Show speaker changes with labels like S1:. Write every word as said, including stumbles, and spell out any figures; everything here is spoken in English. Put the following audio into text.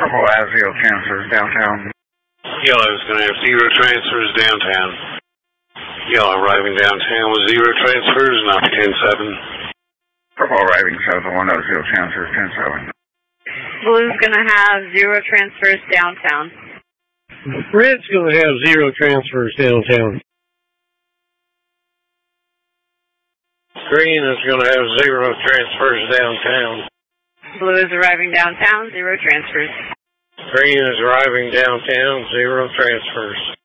S1: Purple has zero transfers downtown.
S2: Yellow is going to have zero transfers downtown. Yellow arriving downtown with zero transfers, not ten seven.
S1: Purple arriving south of one oh, zero transfers, ten seven.
S3: Blue's going to have zero transfers downtown.
S4: Red's going to have zero transfers downtown. Green is going to have zero transfers downtown.
S3: Blue is arriving downtown, zero transfers.
S4: Green is arriving downtown, zero transfers.